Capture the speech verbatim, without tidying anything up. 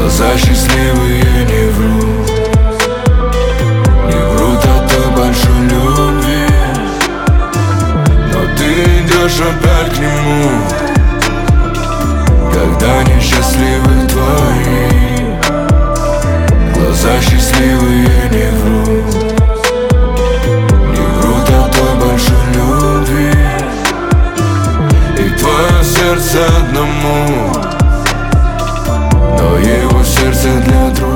Глаза счастливые не врут, не врут о той большой любви. Но ты идешь опять к нему, когда несчастливы твои. Глаза счастливые не врут, не врут о той большой любви. И твое сердце одному, но его сердце для других.